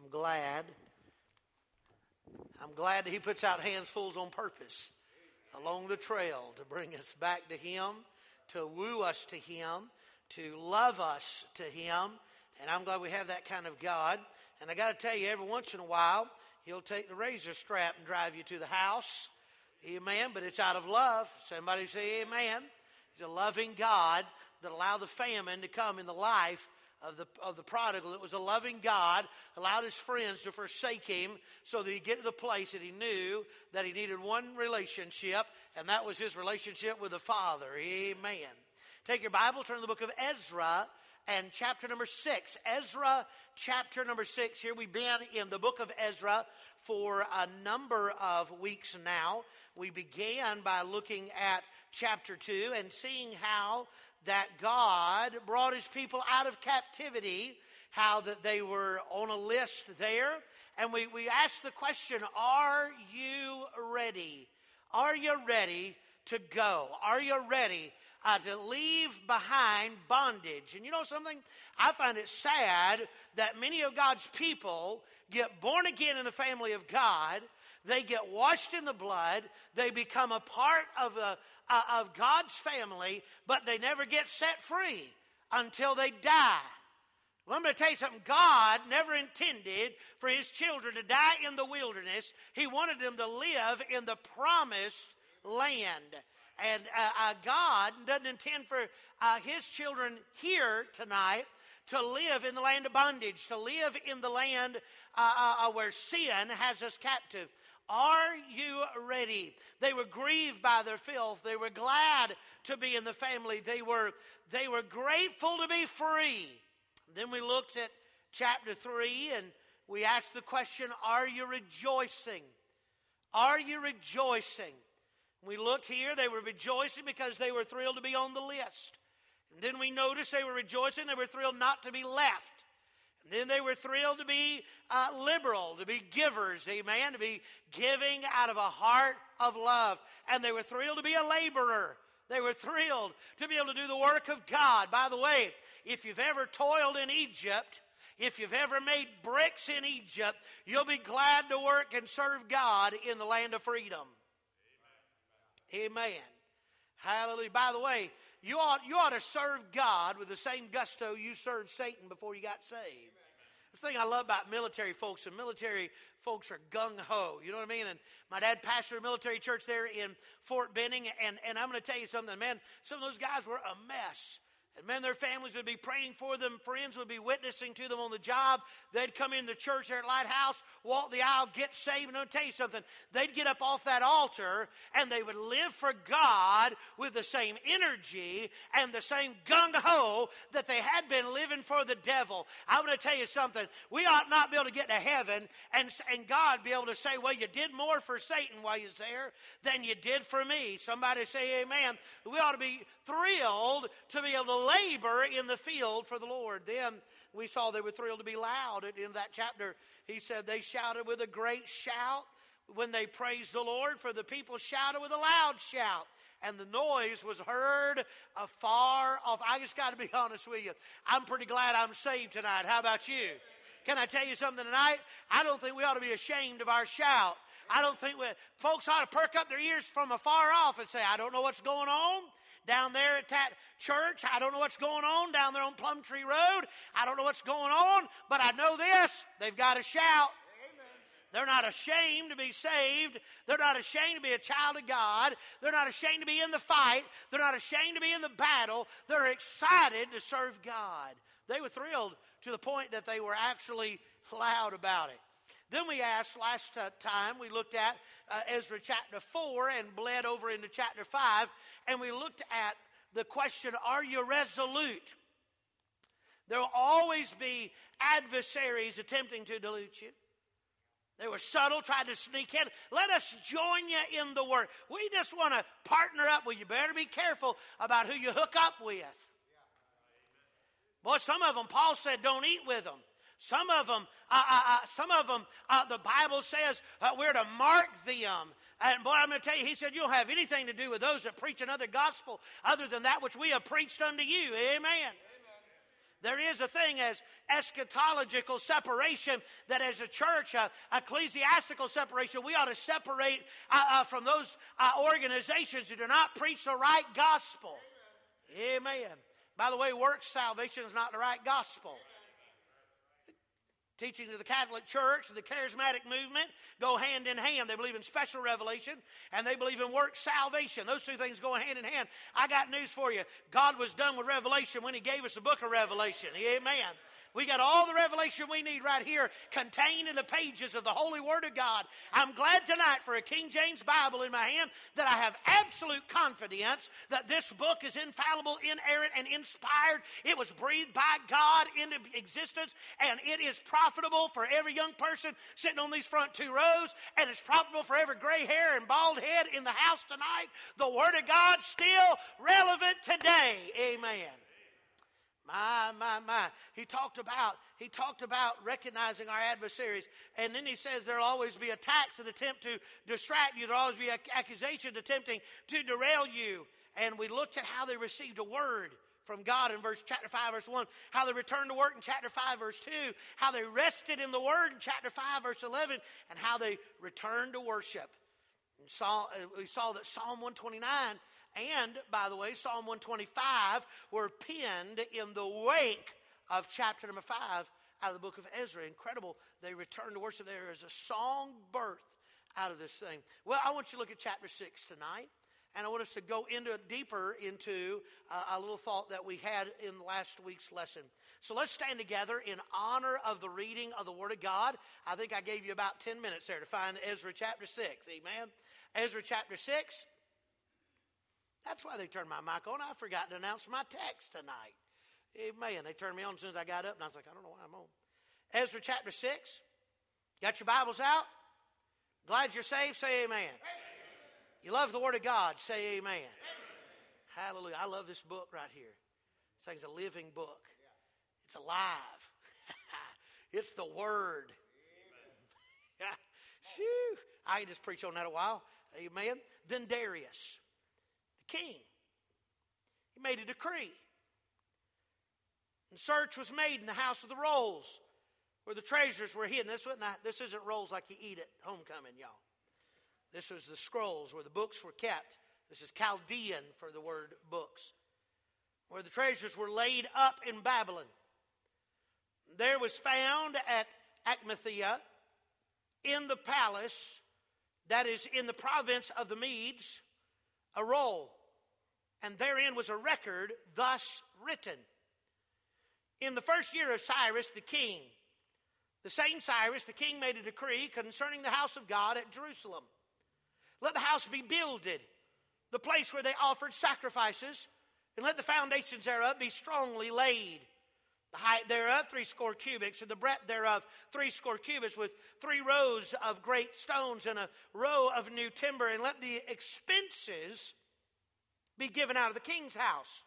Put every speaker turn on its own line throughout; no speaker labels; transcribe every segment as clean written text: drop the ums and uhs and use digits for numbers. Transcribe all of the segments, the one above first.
I'm glad that He puts out handfuls on purpose along the trail to bring us back to Him, to woo us to Him, to love us to Him. And I'm glad we have that kind of God. And I got to tell you, every once in a while, He'll take the razor strap and drive you to the house. Amen. But it's out of love. Somebody say amen. He's a loving God that allowed the famine to come in the life of the prodigal. It was a loving God, allowed his friends to forsake him so that he'd get to the place that he knew that he needed one relationship, and that was his relationship with the Father. Amen. Take your Bible, turn to the book of Ezra and chapter number 6. Ezra chapter number 6. Here we've been in the book of Ezra for a number of weeks now. We began by looking at chapter 2 and seeing how that God brought His people out of captivity, how that they were on a list there. And we asked the question, are you ready? Are you ready to go? Are you ready to leave behind bondage? And you know something? I find it sad that many of God's people get born again in the family of God. They get washed in the blood. They become a part of God's family, but they never get set free until they die. Well, I'm going to tell you something. God never intended for His children to die in the wilderness. He wanted them to live in the promised land. And God doesn't intend for His children here tonight to live in the land of bondage, to live in the land where sin has us captive. Are you ready? They were grieved by their filth. They were glad to be in the family. They were grateful to be free. Then we looked at chapter 3 and we asked the question, are you rejoicing? Are you rejoicing? We looked here, they were rejoicing because they were thrilled to be on the list. And then we noticed they were rejoicing, they were thrilled not to be left. And then they were thrilled to be liberal, to be givers, amen, to be giving out of a heart of love. And they were thrilled to be a laborer. They were thrilled to be able to do the work of God. By the way, if you've ever toiled in Egypt, if you've ever made bricks in Egypt, you'll be glad to work and serve God in the land of freedom. Amen. Amen. Hallelujah. By the way, you ought to serve God with the same gusto you served Satan before you got saved. The thing I love about military folks, and military folks are gung-ho, you know what I mean? And my dad pastored a military church there in Fort Benning, and I'm going to tell you something, man, some of those guys were a mess. And man, their families would be praying for them. Friends would be witnessing to them on the job. They'd come in the church there at Lighthouse, walk the aisle, get saved. And I'll tell you something. They'd get up off that altar and they would live for God with the same energy and the same gung-ho that they had been living for the devil. I'm going to tell you something. We ought not be able to get to heaven and God be able to say, well, you did more for Satan while you was there than you did for me. Somebody say amen. We ought to be thrilled to be able to labor in the field for the Lord. Then we saw they were thrilled to be loud. At the end of that chapter, he said they shouted with a great shout when they praised the Lord, for the people shouted with a loud shout. And the noise was heard afar off. I just got to be honest with you. I'm pretty glad I'm saved tonight. How about you? Can I tell you something tonight? I don't think we ought to be ashamed of our shout. I don't think folks ought to perk up their ears from afar off and say, I don't know what's going on down there at that church. I don't know what's going on down there on Plumtree Road. I don't know what's going on, but I know this. They've got to shout. Amen. They're not ashamed to be saved. They're not ashamed to be a child of God. They're not ashamed to be in the fight. They're not ashamed to be in the battle. They're excited to serve God. They were thrilled to the point that they were actually loud about it. Then we asked last time, we looked at Ezra chapter 4 and bled over into chapter 5, and we looked at the question, are you resolute? There will always be adversaries attempting to dilute you. They were subtle, trying to sneak in. Let us join you in the work. We just want to partner up with you. Better be careful about who you hook up with. Boy, some of them, Paul said, don't eat with them. Some of them, the Bible says we're to mark them. And boy, I'm going to tell you, he said, you don't have anything to do with those that preach another gospel other than that which we have preached unto you. Amen. There is a thing as eschatological separation, that as a church, ecclesiastical separation, we ought to separate from those organizations who do not preach the right gospel. Amen. By the way, works salvation is not the right gospel. Teaching of the Catholic Church, the charismatic movement go hand in hand. They believe in special revelation, and they believe in work salvation. Those two things go hand in hand. I got news for you. God was done with Revelation when He gave us the book of Revelation. Amen. We got all the revelation we need right here contained in the pages of the Holy Word of God. I'm glad tonight for a King James Bible in my hand that I have absolute confidence that this book is infallible, inerrant, and inspired. It was breathed by God into existence, and it is profitable for every young person sitting on these front two rows, and it's profitable for every gray hair and bald head in the house tonight. The Word of God still relevant today. Amen. My. He talked about recognizing our adversaries. And then he says there'll always be attacks that attempt to distract you. There'll always be accusations attempting to derail you. And we looked at how they received a word from God in chapter 5, verse 1. How they returned to work in chapter 5, verse 2. How they rested in the word in chapter 5, verse 11. And how they returned to worship. We saw that Psalm 129 and, by the way, Psalm 125 were penned in the wake of chapter number 5 out of the book of Ezra. Incredible. They returned to worship. There is a song birth out of this thing. Well, I want you to look at chapter 6 tonight. And I want us to go deeper into a little thought that we had in last week's lesson. So let's stand together in honor of the reading of the Word of God. I think I gave you about 10 minutes there to find Ezra chapter 6. Amen. Ezra chapter 6. That's why they turned my mic on. I forgot to announce my text tonight. Amen. They turned me on as soon as I got up, and I was like, I don't know why I'm on. Ezra chapter 6. Got your Bibles out? Glad you're saved? Say amen. Amen. You love the Word of God? Say amen. Amen. Hallelujah. I love this book right here. This thing's a living book. It's alive. It's the Word. I can just preach on that a while. Amen. Then Darius, king, he made a decree. And search was made in the house of the rolls where the treasures were hidden. This isn't rolls like you eat at homecoming, y'all. This was the scrolls where the books were kept. This is Chaldean for the word books. Where the treasures were laid up in Babylon. There was found at Achmethea in the palace, that is in the province of the Medes, a roll, and therein was a record thus written. In the first year of Cyrus the king, the same Cyrus the king made a decree concerning the house of God at Jerusalem. Let the house be builded, the place where they offered sacrifices, and let the foundations thereof be strongly laid. The height thereof 60 cubits, and the breadth thereof 60 cubits, with 3 rows of great stones and a row of new timber. And let the expenses be given out of the king's house.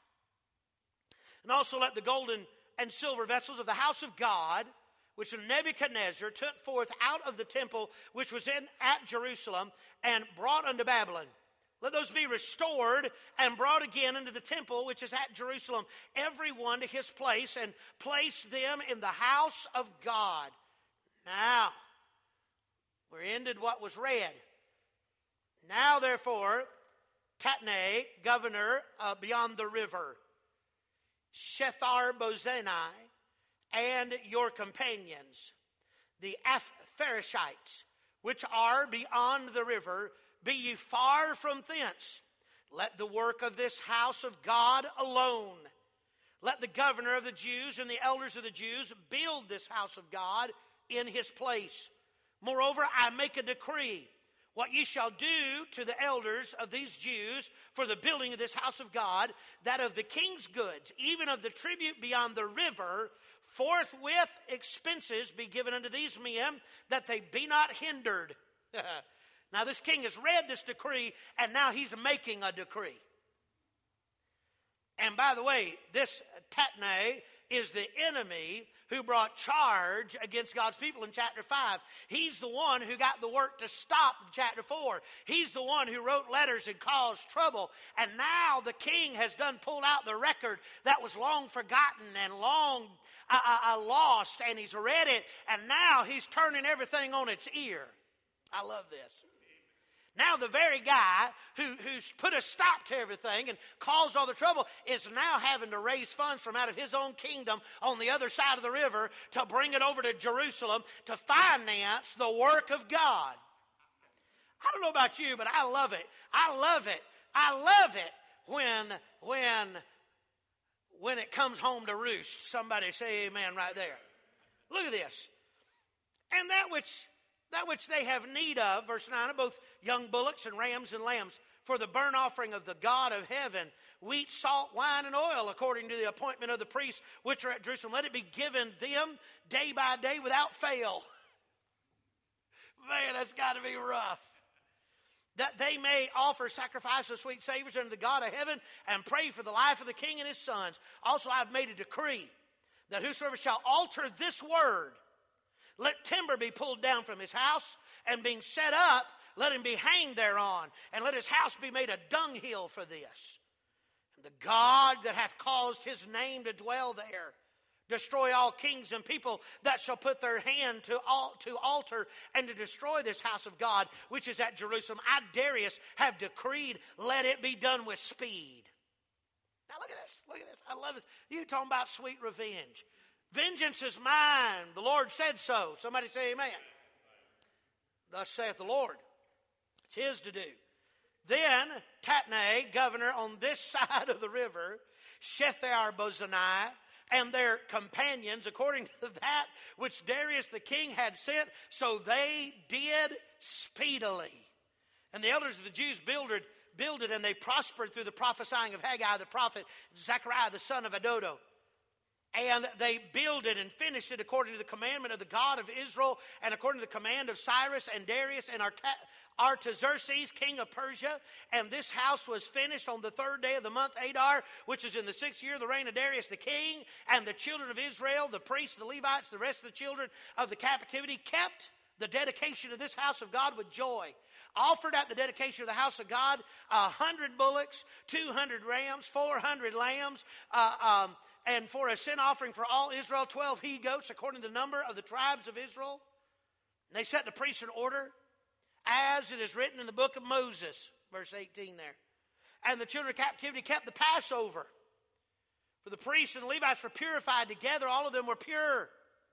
And also let the golden and silver vessels of the house of God, which Nebuchadnezzar took forth out of the temple which was at Jerusalem and brought unto Babylon. Let those be restored and brought again into the temple which is at Jerusalem, every one to his place, and place them in the house of God. Now, we're ended what was read. Now, therefore, Tatnai, governor beyond the river, Shethar-Bozenai, and your companions, the Apharishites, which are beyond the river, be ye far from thence. Let the work of this house of God alone. Let the governor of the Jews and the elders of the Jews build this house of God in his place. Moreover, I make a decree, what ye shall do to the elders of these Jews for the building of this house of God, that of the king's goods, even of the tribute beyond the river, forthwith expenses be given unto these men, that they be not hindered. Now this king has read this decree, and now he's making a decree. And by the way, this Tatnai is the enemy who brought charge against God's people in chapter 5. He's the one who got the work to stop in chapter 4. He's the one who wrote letters and caused trouble. And now the king has pulled out the record that was long forgotten and long lost, and he's read it, and now he's turning everything on its ear. I love this. Now the very guy who's put a stop to everything and caused all the trouble is now having to raise funds from out of his own kingdom on the other side of the river to bring it over to Jerusalem to finance the work of God. I don't know about you, but I love it. I love it. I love it when it comes home to roost. Somebody say amen right there. Look at this. And that which they have need of, verse 9, of both young bullocks and rams and lambs, for the burnt offering of the God of heaven, wheat, salt, wine, and oil, according to the appointment of the priests which are at Jerusalem. Let it be given them day by day without fail. Man, that's got to be rough. That they may offer sacrifice of sweet savors unto the God of heaven and pray for the life of the king and his sons. Also, I've made a decree that whosoever shall alter this word, let timber be pulled down from his house, and being set up, let him be hanged thereon, and let his house be made a dunghill for this. And the God that hath caused his name to dwell there, destroy all kings and people that shall put their hand to alter and to destroy this house of God, which is at Jerusalem. I, Darius, have decreed, let it be done with speed. Now look at this. Look at this. I love this. You talking about sweet revenge. Vengeance is mine. The Lord said so. Somebody say amen. Thus saith the Lord. It's his to do. Then Tatnai, governor on this side of the river, Shethar-bozenai, and their companions, according to that which Darius the king had sent, so they did speedily. And the elders of the Jews builded, and they prospered through the prophesying of Haggai the prophet, Zechariah the son of Adodo. And they builded and finished it according to the commandment of the God of Israel, and according to the command of Cyrus and Darius and Artaxerxes, king of Persia. And this house was finished on the 3rd day of the month Adar, which is in the 6th year of the reign of Darius the king. And the children of Israel, the priests, the Levites, the rest of the children of the captivity, kept the dedication of this house of God with joy. Offered at the dedication of the house of God 100 bullocks, 200 rams, 400 lambs, and for a sin offering for all Israel, 12 he-goats, according to the number of the tribes of Israel. And they set the priests in order, as it is written in the book of Moses, verse 18 there. And the children of captivity kept the Passover. For the priests and the Levites were purified together, all of them were pure.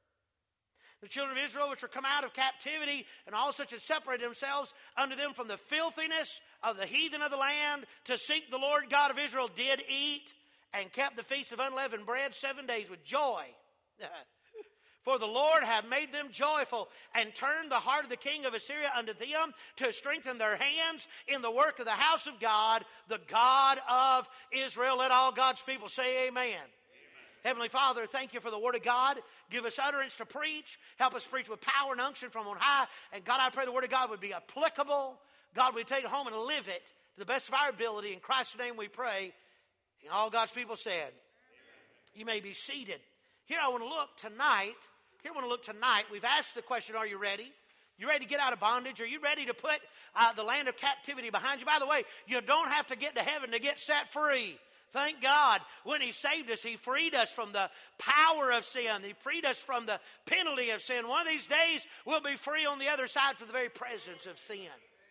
The children of Israel which were come out of captivity, and all such had separated themselves unto them from the filthiness of the heathen of the land, to seek the Lord God of Israel, did eat, and kept the feast of unleavened bread 7 days with joy. For the Lord hath made them joyful, and turned the heart of the king of Assyria unto them, to strengthen their hands in the work of the house of God, the God of Israel. Let all God's people say amen. Heavenly Father, thank you for the word of God. Give us utterance to preach. Help us preach with power and unction from on high. And God, I pray the word of God would be applicable. God, we take it home and live it to the best of our ability. In Christ's name we pray. And all God's people said, amen. You may be seated. Here I want to look tonight. We've asked the question, are you ready? You ready to get out of bondage? Are you ready to put the land of captivity behind you? By the way, you don't have to get to heaven to get set free. Thank God, when he saved us, he freed us from the power of sin. He freed us from the penalty of sin. One of these days, we'll be free on the other side from the very presence of sin.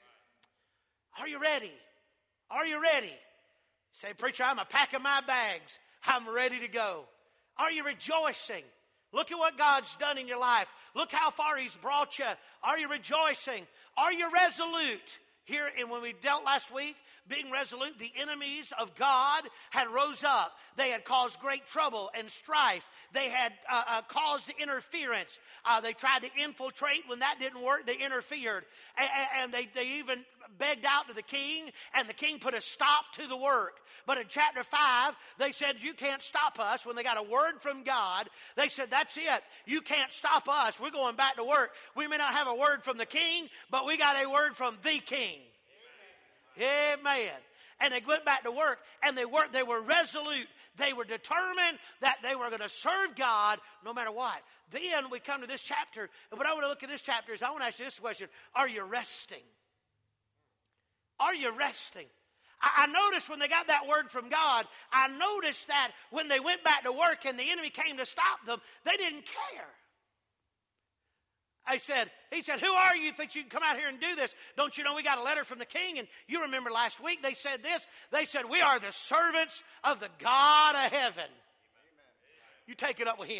Are you ready? Are you ready? Say, preacher, I'm packing my bags. I'm ready to go. Are you rejoicing? Look at what God's done in your life. Look how far he's brought you. Are you rejoicing? Are you resolute? Here, and when we dealt last week, being resolute, the enemies of God had rose up. They had caused great trouble and strife. They had caused interference. They tried to infiltrate. When that didn't work, they interfered. And they even begged out to the king, and the king put a stop to the work. But in chapter 5, they said, you can't stop us. When they got a word from God, they said, that's it. You can't stop us. We're going back to work. We may not have a word from the king, but we got a word from the king. Amen. and they went back to work, and they were resolute. They were determined that they were going to serve God no matter what. Then we come to this chapter, and what I want to look at this chapter is I want to ask you this question: are you resting? Are you resting? I noticed when they got that word from God, I noticed that when they went back to work and the enemy came to stop them, they didn't care. He said, who are you that you can come out here and do this? Don't you know we got a letter from the king? And you remember last week they said this. They said, we are the servants of the God of heaven. You take it up with him.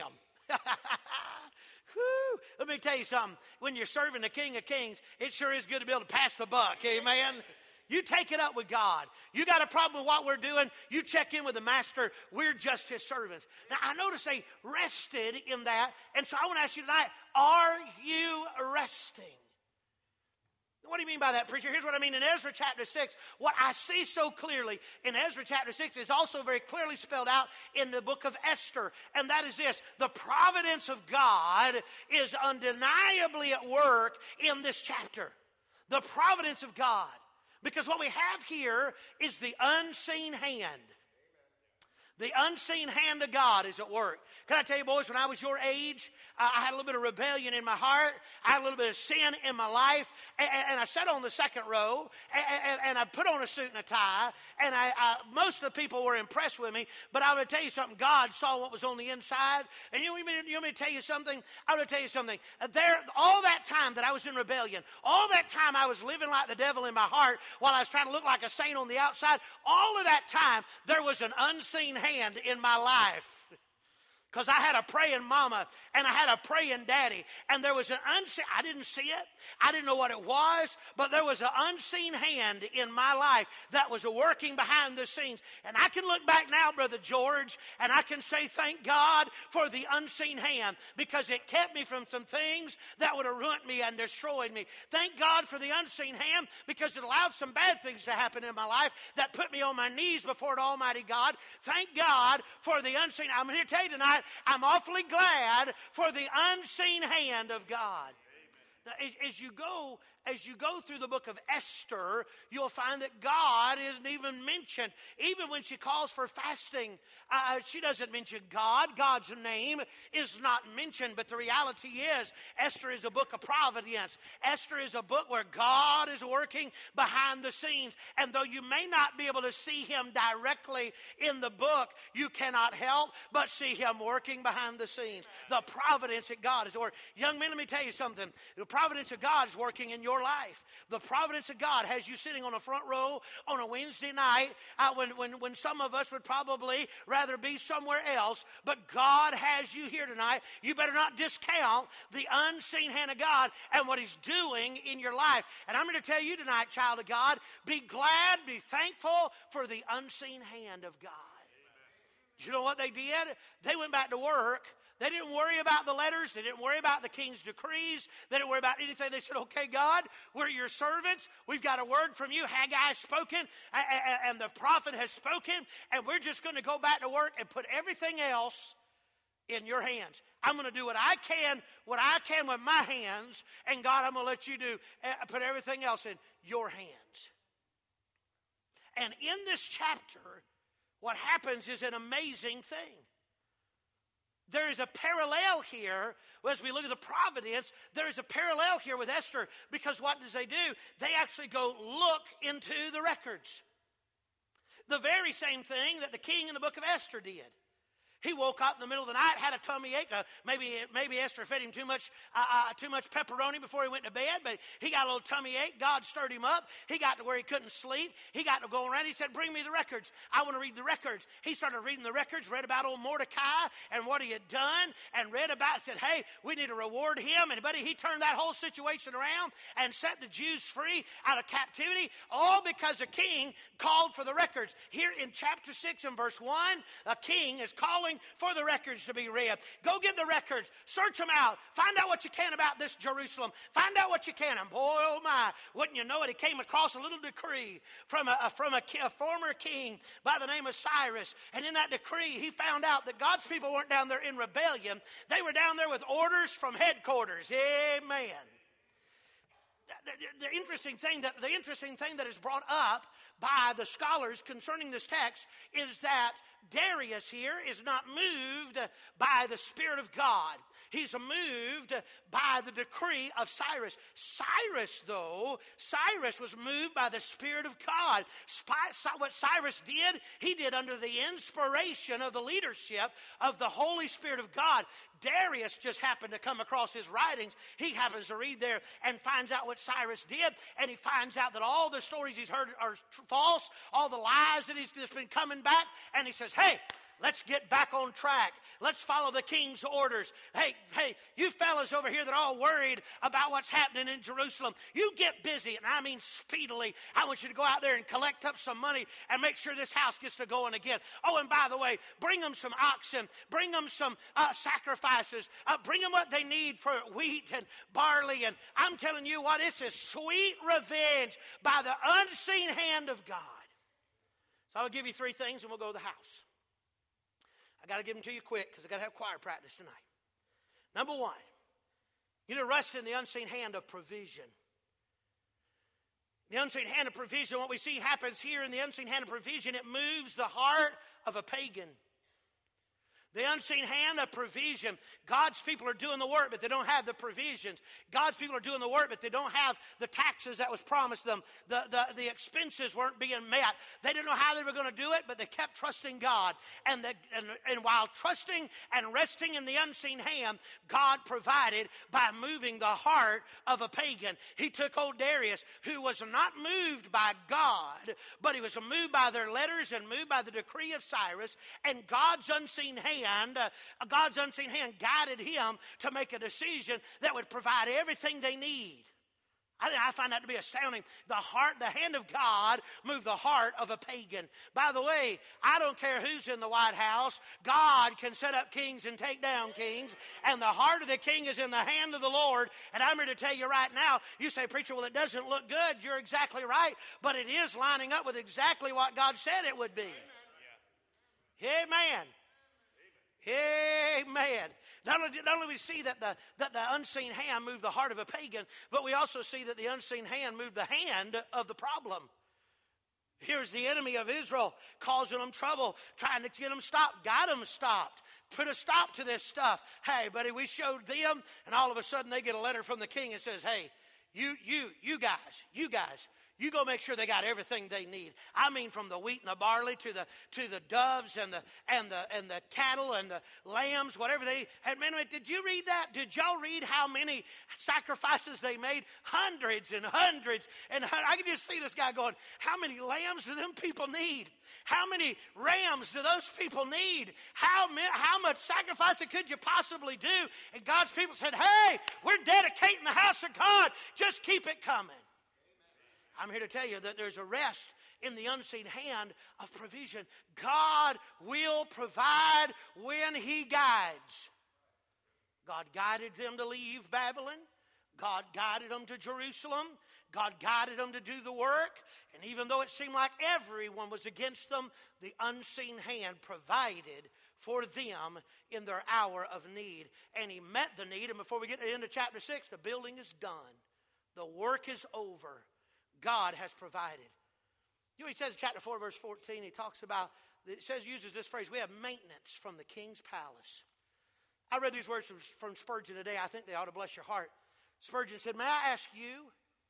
Whew. Let me tell you something. When you're serving the King of Kings, it sure is good to be able to pass the buck. Amen. You take it up with God. You got a problem with what we're doing, you check in with the master. We're just his servants. Now, I notice they rested in that. And so I want to ask you tonight, are you resting? What do you mean by that, preacher? Here's what I mean. In Ezra chapter 6, what I see so clearly in Ezra chapter 6 is also very clearly spelled out in the book of Esther. And that is this: the providence of God is undeniably at work in this chapter. The providence of God. Because what we have here is the unseen hand. The unseen hand of God is at work. Can I tell you, boys, when I was your age, I had a little bit of rebellion in my heart. I had a little bit of sin in my life. And I sat on the second row, and I put on a suit and a tie. And most of the people were impressed with me. But I would tell you something. God saw what was on the inside. And you want me to tell you something? I would tell you something. All that time that I was in rebellion, all that time I was living like the devil in my heart while I was trying to look like a saint on the outside, all of that time, there was an unseen hand in my life. Because I had a praying mama and I had a praying daddy. And there was an unseen, I didn't see it. I didn't know what it was. But there was an unseen hand in my life that was working behind the scenes. And I can look back now, Brother George, and I can say thank God for the unseen hand. Because it kept me from some things that would have ruined me and destroyed me. Thank God for the unseen hand, because it allowed some bad things to happen in my life that put me on my knees before the Almighty God. Thank God for the unseen. I'm here to tell you tonight, I'm awfully glad for the unseen hand of God. Now, as you go through the book of Esther, you'll find that God isn't even mentioned. Even when she calls for fasting, she doesn't mention God. God's name is not mentioned. But the reality is, Esther is a book of providence. Esther is a book where God is working behind the scenes. And though you may not be able to see him directly in the book, you cannot help but see him working behind the scenes. The providence that God is working. Young men, let me tell you something. The providence of God is working in your life. The providence of God has you sitting on a front row on a Wednesday night when some of us would probably rather be somewhere else, but God has you here tonight. You better not discount the unseen hand of God and what he's doing in your life. And I'm going to tell you tonight, child of God, be glad, be thankful for the unseen hand of God. You know what they did? They went back to work. They didn't worry about the letters. They didn't worry about the king's decrees. They didn't worry about anything. They said, okay, God, we're your servants. We've got a word from you. Haggai has spoken, and the prophet has spoken, and we're just going to go back to work and put everything else in your hands. I'm going to do what I can with my hands, and God, I'm going to let you put everything else in your hands. And in this chapter, what happens is an amazing thing. There is a parallel here, as we look at the providence, there is a parallel here with Esther, because what does they do? They actually go look into the records. The very same thing that the king in the book of Esther did. He woke up in the middle of the night, had a tummy ache. Maybe Esther fed him too much pepperoni before he went to bed, but he got a little tummy ache. God stirred him up. He got to where he couldn't sleep. He got to go around. He said, bring me the records. I want to read the records. He started reading the records, read about old Mordecai and what he had done, and said, hey, we need to reward him. And buddy, he turned that whole situation around and set the Jews free out of captivity, all because a king called for the records. Here in chapter 6 and verse 1, a king is calling for the records to be read. Go get the records. Search them out. Find out what you can about this Jerusalem. Find out what you can. And boy, oh my, wouldn't you know it, he came across a little decree from a former king by the name of Cyrus. And in that decree, he found out that God's people weren't down there in rebellion. They were down there with orders from headquarters. Amen. the interesting thing that is brought up by the scholars concerning this text is that Darius here is not moved by the Spirit of God. He's moved by the decree of Cyrus. Cyrus was moved by the Spirit of God. What Cyrus did, he did under the inspiration of the leadership of the Holy Spirit of God. Darius just happened to come across his writings. He happens to read there and finds out what Cyrus did, and he finds out that all the stories he's heard are false, all the lies that he's just been coming back, and he says, hey, let's get back on track. Let's follow the king's orders. Hey, you fellas over here that are all worried about what's happening in Jerusalem, you get busy, and I mean speedily. I want you to go out there and collect up some money and make sure this house gets to going again. Oh, and by the way, bring them some oxen. Bring them some sacrifices. Bring them what they need for wheat and barley. And I'm telling you what, it's a sweet revenge by the unseen hand of God. So I'll give you 3 things, and we'll go to the house. I got to give them to you quick because I got to have choir practice tonight. Number 1, you need to rest in the unseen hand of provision. The unseen hand of provision, what we see happens here in the unseen hand of provision, it moves the heart of a pagan. The unseen hand of provision. God's people are doing the work, but they don't have the provisions. God's people are doing the work, but they don't have the taxes that was promised them. The expenses weren't being met. They didn't know how they were going to do it, but they kept trusting God. And while trusting and resting in the unseen hand, God provided by moving the heart of a pagan. He took old Darius, who was not moved by God, but he was moved by their letters and moved by the decree of Cyrus, and God's unseen hand guided him to make a decision that would provide everything they need. I find that to be astounding. The hand of God moved the heart of a pagan. By the way, I don't care who's in the White House. God can set up kings and take down kings. And the heart of the king is in the hand of the Lord. And I'm here to tell you right now, you say, preacher, well, it doesn't look good. You're exactly right. But it is lining up with exactly what God said it would be. Amen. Amen. Not only do we see that the unseen hand moved the heart of a pagan, but we also see that the unseen hand moved the hand of the problem. Here's the enemy of Israel causing them trouble, trying to get them stopped, got them stopped. Put a stop to this stuff. Hey, buddy, we showed them, and all of a sudden they get a letter from the king that says, hey, you guys, you go make sure they got everything they need. I mean, from the wheat and the barley to the doves and the cattle and the lambs, whatever they had. Man, did you read that? Did y'all read how many sacrifices they made? Hundreds and hundreds. And I can just see this guy going, how many lambs do them people need? How many rams do those people need? How much sacrifice could you possibly do? And God's people said, hey, we're dedicating the house of God. Just keep it coming. I'm here to tell you that there's a rest in the unseen hand of provision. God will provide when He guides. God guided them to leave Babylon. God guided them to Jerusalem. God guided them to do the work. And even though it seemed like everyone was against them, the unseen hand provided for them in their hour of need. And He met the need. And before we get to the end of chapter 6, the building is done. The work is over. God has provided. You know, He says in chapter 4, verse 14, He talks about, uses this phrase, we have maintenance from the king's palace. I read these words from Spurgeon today. I think they ought to bless your heart. Spurgeon said, may I ask you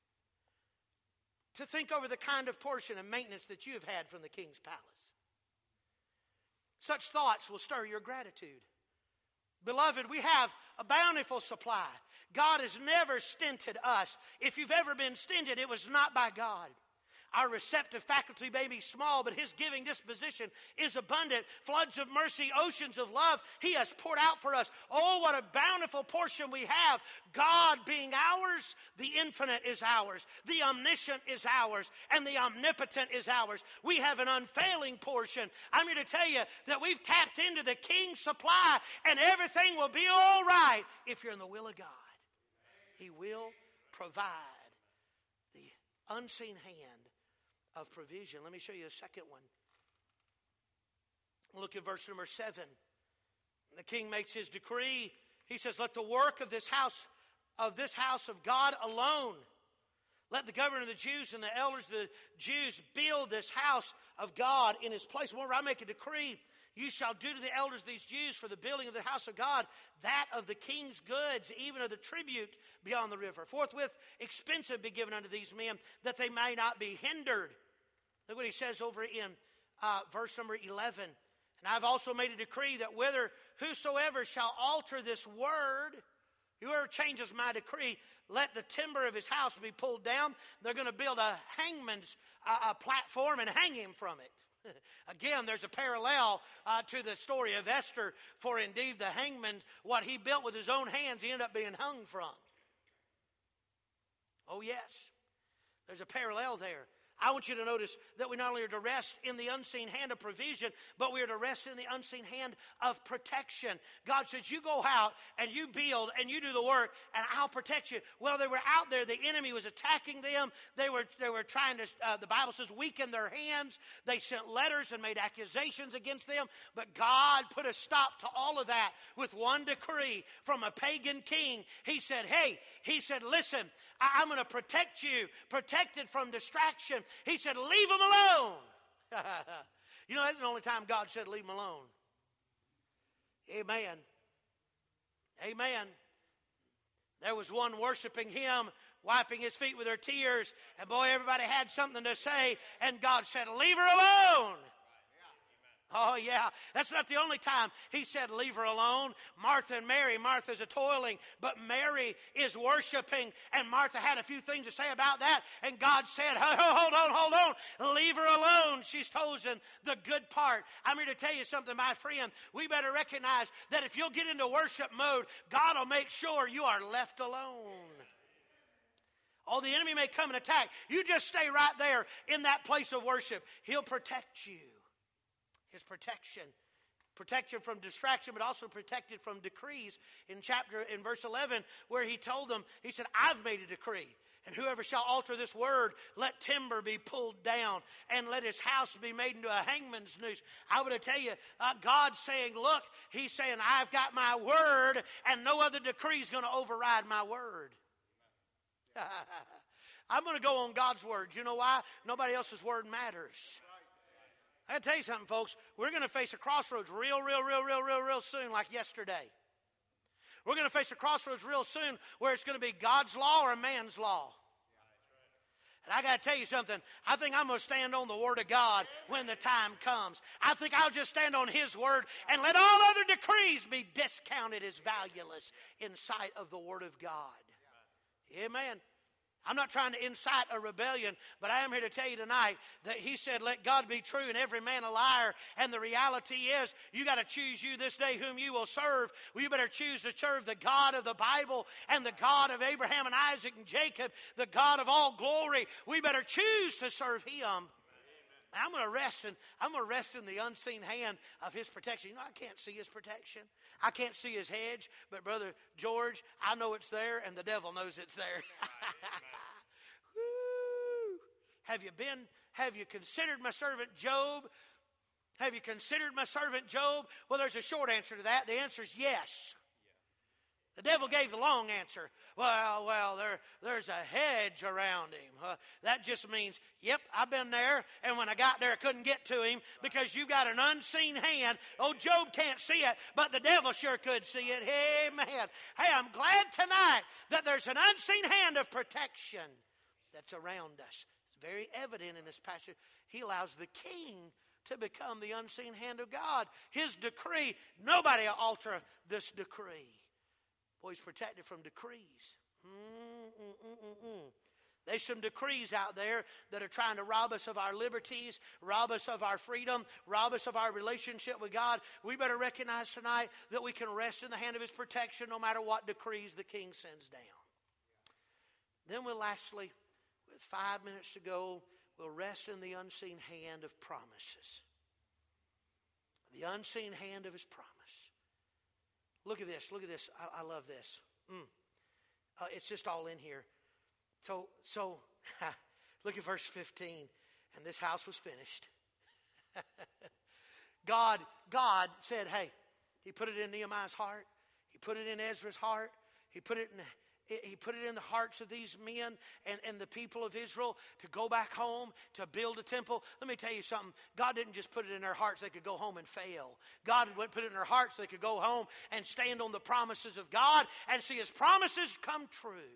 to think over the kind of portion of maintenance that you have had from the king's palace. Such thoughts will stir your gratitude. Beloved, we have a bountiful supply. God has never stinted us. If you've ever been stinted, it was not by God. Our receptive faculty may be small, but His giving disposition is abundant. Floods of mercy, oceans of love, He has poured out for us. Oh, what a bountiful portion we have. God being ours, the infinite is ours. The omniscient is ours. And the omnipotent is ours. We have an unfailing portion. I'm here to tell you that we've tapped into the King's supply, and everything will be all right if you're in the will of God. He will provide the unseen hand of provision. Let me show you the second one. Look at verse number 7. The king makes his decree. He says, let the work of this house of God alone Let the governor of the Jews and the elders of the Jews build this house of God in his place. Moreover, I make a decree, you shall do to the elders of these Jews for the building of the house of God, that of the king's goods, even of the tribute beyond the river. Forthwith, expensive be given unto these men, that they may not be hindered. Look what he says over in verse number 11. And I've also made a decree that whosoever shall alter this word, whoever changes my decree, let the timber of his house be pulled down. They're going to build a hangman's platform and hang him from it. Again, there's a parallel to the story of Esther. For indeed, the hangman, what he built with his own hands, he ended up being hung from. Oh, yes. There's a parallel there. I want you to notice that we not only are to rest in the unseen hand of provision, but we are to rest in the unseen hand of protection. God says, you go out and you build and you do the work and I'll protect you. Well, they were out there. The enemy was attacking them. They were trying to, the Bible says, weaken their hands. They sent letters and made accusations against them. But God put a stop to all of that with one decree from a pagan king. He said, listen, I'm going to protect you, protected from distraction. He said, leave them alone. You know, that's the only time God said, leave them alone. Amen. Amen. There was one worshiping him, wiping his feet with her tears. And boy, everybody had something to say. And God said, leave her alone. Oh, yeah. That's not the only time he said, leave her alone. Martha and Mary. Martha's a toiling, but Mary is worshiping. And Martha had a few things to say about that. And God said, hold on. Leave her alone. She's chosen the good part. I'm here to tell you something, my friend. We better recognize that if you'll get into worship mode, God will make sure you are left alone. Oh, the enemy may come and attack. You just stay right there in that place of worship. He'll protect you. His protection from distraction, but also protected from decrees in verse 11, where he told them, he said, I've made a decree, and whoever shall alter this word, let timber be pulled down, and let his house be made into a hangman's noose. I would tell you, God's saying, look, he's saying, I've got my word, and no other decree is going to override my word. I'm going to go on God's word. You know why? Nobody else's word matters. I got to tell you something, folks. We're going to face a crossroads real soon, like yesterday. We're going to face a crossroads real soon where it's going to be God's law or man's law. And I got to tell you something. I think I'm going to stand on the Word of God when the time comes. I think I'll just stand on His Word and let all other decrees be discounted as valueless in sight of the Word of God. Amen. I'm not trying to incite a rebellion, but I am here to tell you tonight that he said, let God be true and every man a liar. And the reality is, you got to choose you this day whom you will serve. Well, you better choose to serve the God of the Bible and the God of Abraham and Isaac and Jacob, the God of all glory. We better choose to serve him. And I'm going to rest in the unseen hand of his protection. You know, I can't see his protection. I can't see his hedge, but Brother George, I know it's there, and the devil knows it's there. Woo. Have you considered my servant Job? Have you considered my servant Job? Well, there's a short answer to that. The answer is yes. The devil gave the long answer. Well, there's a hedge around him. That just means, yep, I've been there, and when I got there, I couldn't get to him because you got an unseen hand. Oh, Job can't see it, but the devil sure could see it. Amen. Hey, I'm glad tonight that there's an unseen hand of protection that's around us. It's very evident in this passage. He allows the king to become the unseen hand of God. His decree, nobody will alter this decree. Boy, he's protected from decrees. There's some decrees out there that are trying to rob us of our liberties, rob us of our freedom, rob us of our relationship with God. We better recognize tonight that we can rest in the hand of his protection no matter what decrees the king sends down. Then we'll lastly, with 5 minutes to go, we'll rest in the unseen hand of promises. The unseen hand of his promise. Look at this. I love this. It's just all in here. So look at verse 15. And this house was finished. God said, hey, he put it in Nehemiah's heart. He put it in Ezra's heart. He put it He put it in the hearts of these men and the people of Israel to go back home, to build a temple. Let me tell you something. God didn't just put it in their hearts they could go home and fail. God put it in their hearts they could go home and stand on the promises of God and see His promises come true.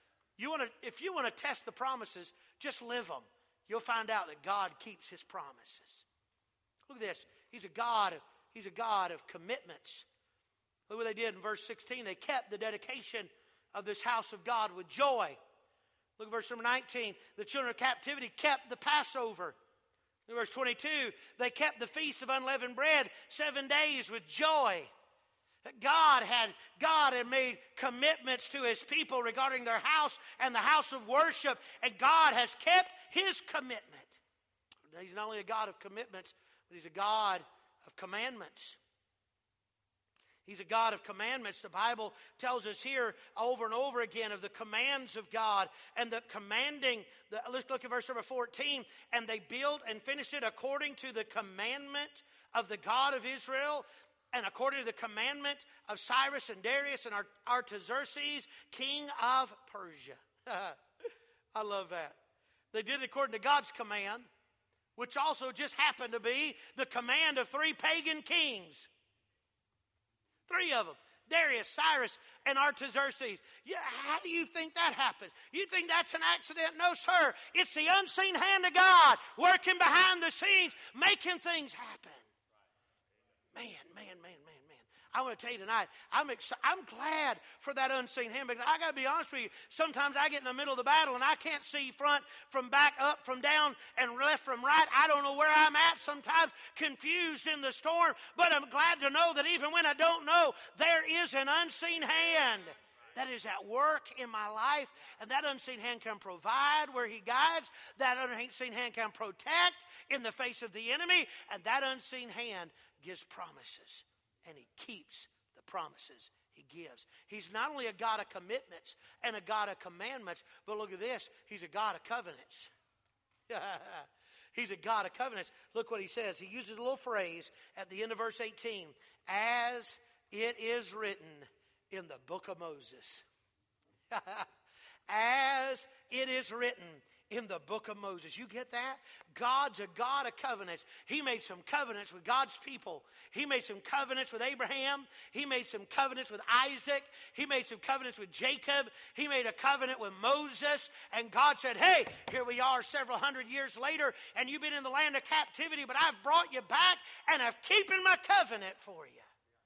If you want to test the promises, just live them. You'll find out that God keeps His promises. Look at this. He's a God of commitments. Look what they did in verse 16. They kept the dedication of this house of God with joy. Look at verse number 19. The children of captivity kept the Passover. In verse 22, they kept the feast of unleavened bread 7 days with joy. God had made commitments to His people regarding their house and the house of worship, and God has kept His commitment. He's not only a God of commitments, but He's a God of commandments. He's a God of commandments. The Bible tells us here over and over again of the commands of God and the commanding. Let's look at verse number 14. And they built and finished it according to the commandment of the God of Israel and according to the commandment of Cyrus and Darius and Artaxerxes, king of Persia. I love that. They did it according to God's command, which also just happened to be the command of 3 pagan kings. 3 of them. Darius, Cyrus, and Artaxerxes. Yeah, how do you think that happened? You think that's an accident? No, sir. It's the unseen hand of God working behind the scenes, making things happen. Man. I want to tell you tonight, I'm glad for that unseen hand, because I got to be honest with you, sometimes I get in the middle of the battle and I can't see front from back, up from down, and left from right. I don't know where I'm at, sometimes confused in the storm, but I'm glad to know that even when I don't know, there is an unseen hand that is at work in my life, and that unseen hand can provide where He guides. That unseen hand can protect in the face of the enemy, and that unseen hand gives promises, and He keeps the promises He gives. He's not only a God of commitments and a God of commandments, but look at this, He's a God of covenants. He's a God of covenants. Look what He says. He uses a little phrase at the end of verse 18. As it is written in the book of Moses. As it is written in the book of Moses. You get that? God's a God of covenants. He made some covenants with God's people. He made some covenants with Abraham. He made some covenants with Isaac. He made some covenants with Jacob. He made a covenant with Moses. And God said, hey, here we are several hundred years later, and you've been in the land of captivity, but I've brought you back, and I've keeping my covenant for you.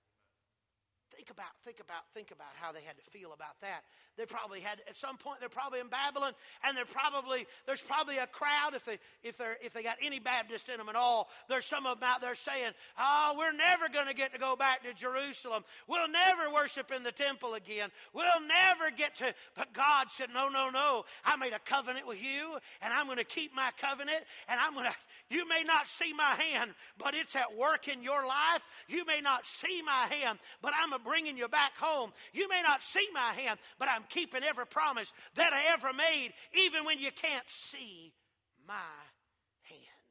Think about how they had to feel about that. They probably had, at some point, they're probably in Babylon, and there's probably a crowd, if they got any Baptist in them at all. There's some of them out there saying, oh, we're never going to get to go back to Jerusalem. We'll never worship in the temple again. We'll never get to, but God said, no. I made a covenant with you, and I'm going to keep my covenant, and you may not see my hand, but it's at work in your life. You may not see my hand, but I'm bringing you back home. You may not see my hand, but I'm keeping every promise that I ever made, even when you can't see my hand.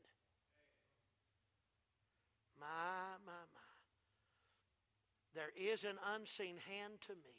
My. There is an unseen hand to me.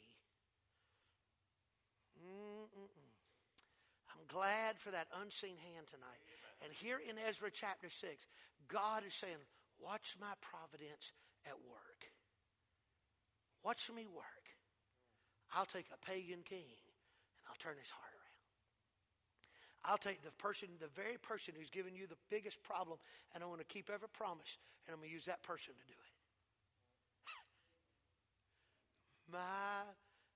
I'm glad for that unseen hand tonight. And here in Ezra chapter 6, God is saying, watch my providence at work. Watch me work. I'll take a pagan king and I'll turn his heart around. I'll take the very person who's given you the biggest problem, and I'm going to keep every promise, and I'm going to use that person to do it. My.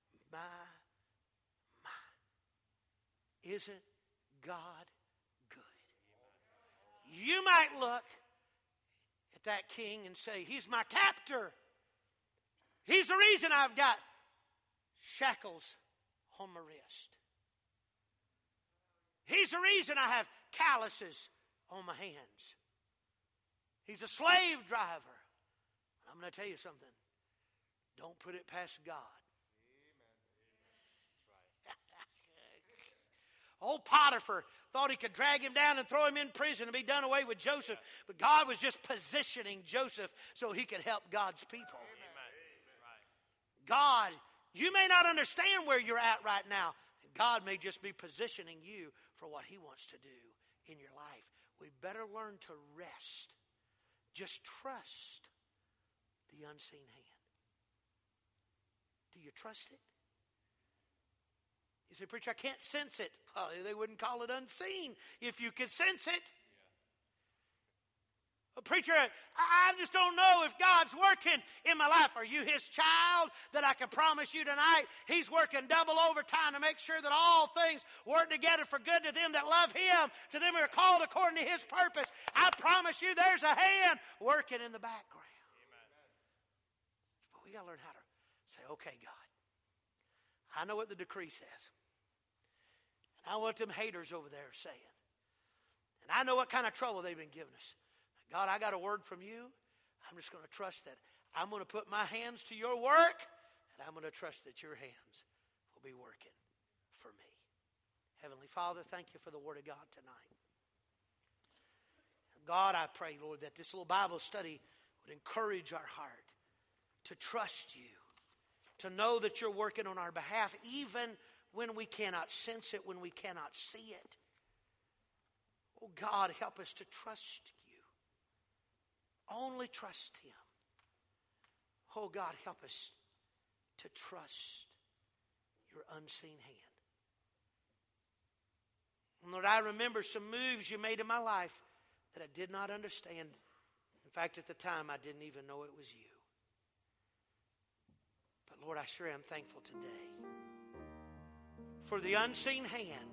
Isn't God good? You might look at that king and say, he's my captor. He's the reason I've got shackles on my wrist. He's the reason I have calluses on my hands. He's a slave driver. I'm going to tell you something. Don't put it past God. Old Potiphar thought he could drag him down and throw him in prison and be done away with Joseph. But God was just positioning Joseph so he could help God's people. God You may not understand where you're at right now. God may just be positioning you for what He wants to do in your life. We better learn to rest. Just trust the unseen hand. Do you trust it? You say, preacher, I can't sense it. Well, they wouldn't call it unseen if you could sense it. Well, preacher, I just don't know if God's working in my life. Are you His child? That I can promise you tonight, He's working double overtime to make sure that all things work together for good to them that love Him, to them who are called according to His purpose. I promise you there's a hand working in the background. Amen. But we got to learn how to say, okay, God, I know what the decree says. And I know what them haters over there are saying. And I know what kind of trouble they've been giving us. God, I got a word from you. I'm just going to trust that. I'm going to put my hands to your work, and I'm going to trust that your hands will be working for me. Heavenly Father, thank you for the Word of God tonight. God, I pray, Lord, that this little Bible study would encourage our heart to trust you, to know that you're working on our behalf, even when we cannot sense it, when we cannot see it. Oh, God, help us to trust you. Only trust Him. Oh, God, help us to trust your unseen hand. And Lord, I remember some moves you made in my life that I did not understand. In fact, at the time, I didn't even know it was you. But Lord, I sure am thankful today for the unseen hand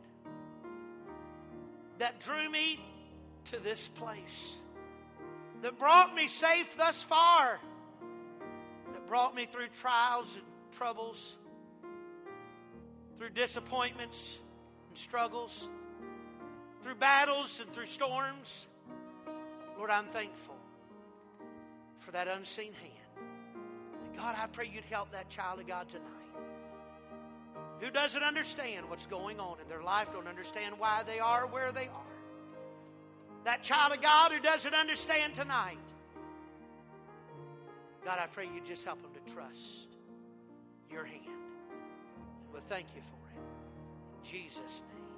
that drew me to this place, that brought me safe thus far, that brought me through trials and troubles, through disappointments and struggles, through battles and through storms. Lord, I'm thankful for that unseen hand. And God, I pray you'd help that child of God tonight who doesn't understand what's going on in their life, don't understand why they are where they are. That child of God who doesn't understand tonight. God, I pray you just help them to trust your hand. And we'll thank you for it. In Jesus' name.